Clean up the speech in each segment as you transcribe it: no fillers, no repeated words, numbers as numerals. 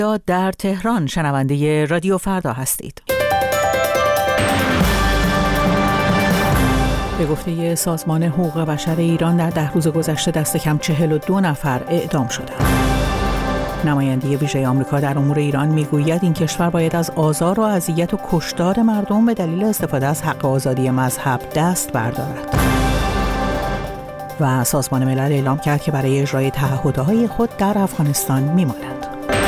در تهران شنونده رادیو فردا هستید. به گفته سازمان حقوق بشر ایران در 10 روز گذشته دست کم 42 نفر اعدام شدند. نماینده ویژه آمریکا در امور ایران میگوید این کشور باید از آزار و اذیت و کشتار مردم به دلیل استفاده از حق آزادی مذهب دست بردارد. و سازمان ملل اعلام کرد که برای اجرای تعهدهای خود در افغانستان میمانند.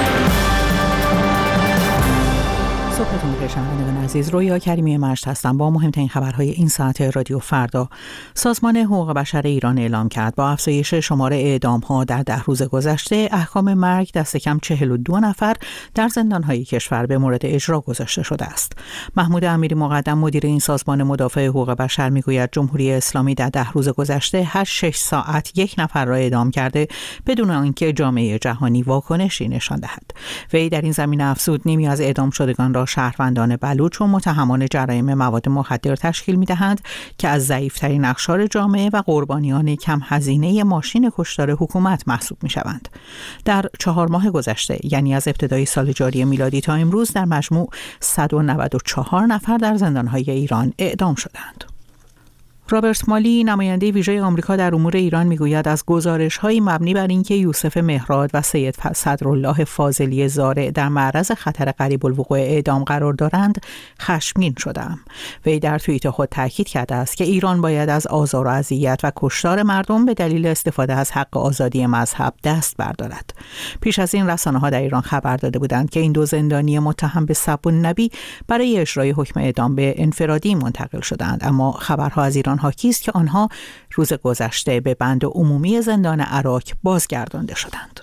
صبحتون بخیر شنوندگان عزیز، رویا کریمی مجد هستم با مهمترین خبرهای این ساعت رادیو فردا. سازمان حقوق بشر ایران اعلام کرد با افزایش شمار اعدام‌ها در 10 روز گذشته احکام مرگ دست کم 42 نفر در زندان‌های کشور به مورد اجرا گذاشته شده است. محمود امیری مقدم مدیر این سازمان مدافع حقوق بشر میگوید جمهوری اسلامی در 10 روز گذشته هر 6 ساعت یک نفر را اعدام کرده بدون آنکه جامعه جهانی واکنشی نشان دهد. وی در این زمینه افزود نیمی از اعدام شدگان را شهروندان بلوچ و متهمان جرایم مواد مخدر تشکیل می‌دهند که از ضعیف‌ترین اقشار جامعه و قربانیان کم هزینه ماشین کشتار حکومت محسوب می‌شوند. در 4 ماه گذشته یعنی از ابتدای سال جاری میلادی تا امروز در مجموع 194 نفر در زندان‌های ایران اعدام شدند. رابرت مالی نماینده ویژه آمریکا در امور ایران میگوید از گزارش‌های مبنی بر اینکه یوسف مهراد و سید صدرالله فاضلی زارع در معرض خطر قریب الوقوع اعدام قرار دارند خشمگین شدم. وی در توییت خود تاکید کرده است که ایران باید از آزار و اذیت و کشتار مردم به دلیل استفاده از حق آزادی مذهب دست بردارد. پیش از این رسانه‌ها در ایران خبر داده بودند که این دو زندانی متهم به سب النبی برای اجرای حکم اعدام به انفرادی منتقل شدند، اما خبرها از ایران حاکی است که آنها روز گذشته به بند عمومی زندان عراق بازگردانده شدند.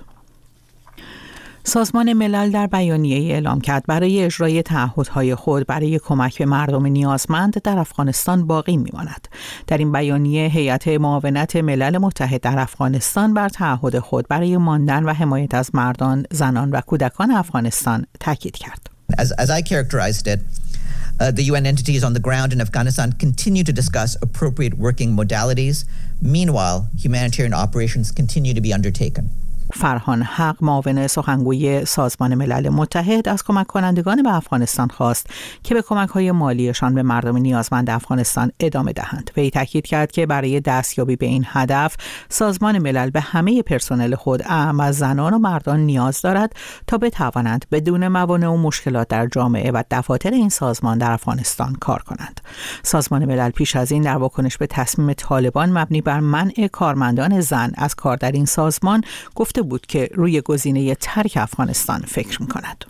سازمان ملل در بیانیه‌ای اعلام کرد برای اجرای تعهدهای خود برای کمک به مردم نیازمند در افغانستان باقی می‌ماند. در این بیانیه هیئت معاونت ملل متحد در افغانستان بر تعهد خود برای ماندن و حمایت از مردان، زنان و کودکان افغانستان تاکید کرد. As I characterized it, the UN entities on the ground in Afghanistan continue to discuss appropriate working modalities. Meanwhile, humanitarian operations continue to be undertaken. فرهان حق معاون سخنگوی سازمان ملل متحد از کمک کنندگان به افغانستان خواست که به کمک‌های مالیشان به مردم نیازمند افغانستان ادامه دهند. وی تاکید کرد که برای دستیابی به این هدف سازمان ملل به همه پرسنل خود اعم از زنان و مردان نیاز دارد تا بتوانند بدون موانع و مشکلات در جامعه و دفاتر این سازمان در افغانستان کار کنند. سازمان ملل پیش از این در واکنش به تصمیم طالبان مبنی بر منع کارمندان زن از کار در این سازمان گفته بود که روی گزینه ترک افغانستان فکر می‌کند.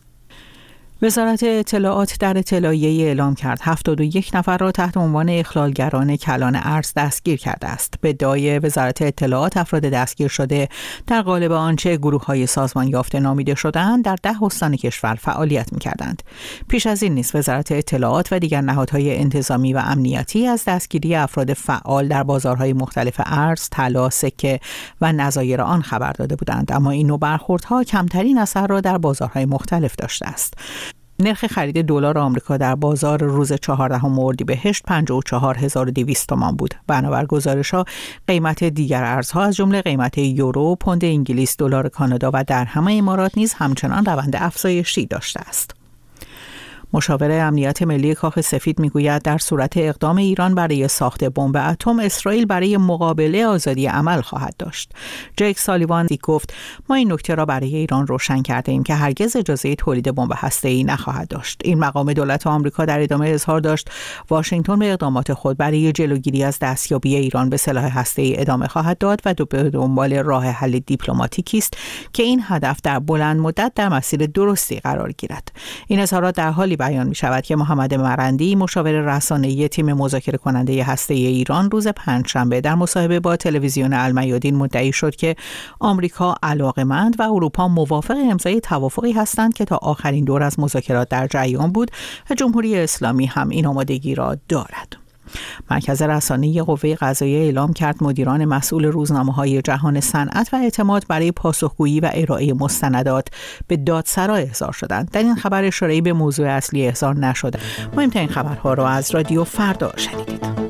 وزارت اطلاعات در اطلاعیه‌ای اعلام کرد 71 نفر را تحت عنوان اخلالگران کلان ارز دستگیر کرده است. به ادعای وزارت اطلاعات افراد دستگیر شده در قالب آنچه گروه‌های سازمان یافته نامیده شده‌اند در 10 استان کشور فعالیت می‌کردند. پیش از این نیز وزارت اطلاعات و دیگر نهادهای انتظامی و امنیتی از دستگیری افراد فعال در بازارهای مختلف ارز، طلا، سکه و نظایر آن خبر داده بودند، اما این نوع برخوردها کمترین اثر را در بازارهای مختلف داشته است. نرخ خرید دلار آمریکا در بازار روز 14 اردیبهشت 54200 تومان بود. بنابر گزارش‌ها قیمت دیگر ارزها از جمله قیمت یورو، پوند انگلیس، دلار کانادا و درهم امارات نیز همچنان روند افزایشی داشته است. مشاور امنیت ملی کاخ سفید میگوید در صورت اقدام ایران برای ساخت بمب اتم، اسرائیل برای مقابله آزادی عمل خواهد داشت. جیک سالیوان گفت ما این نکته را برای ایران روشن کرده ایم که هرگز اجازه تولید بمب هسته‌ای نخواهد داشت. این مقام دولت آمریکا در ادامه اظهار داشت واشنگتن به اقدامات خود برای جلوگیری از دستیابی ایران به سلاح هسته‌ای ادامه خواهد داد و به دنبال راه حل دیپلماتیکی است که این هدف در بلند مدت در مسیر درستی قرار گیرد. این اظهارات در حالی بیان می شود که محمد مرندی مشاور رسانه‌ای تیم مذاکره کننده هسته‌ای ایران روز پنجشنبه در مصاحبه با تلویزیون المیادین مدعی شد که آمریکا علاقه‌مند و اروپا موافق امضای توافقی هستند که تا آخرین دور از مذاکرات در جریان بود و جمهوری اسلامی هم این آمادگی را دارد. مرکز رسانه‌ای قوه قضاییه اعلام کرد مدیران مسئول روزنامه‌های جهان صنعت و اعتماد برای پاسخگویی و ارائه مستندات به دادسرا احضار شدند. در این خبر اشاره‌ای به موضوع اصلی احضار نشده. مهمترین خبرها را از رادیو فردا شنیدید.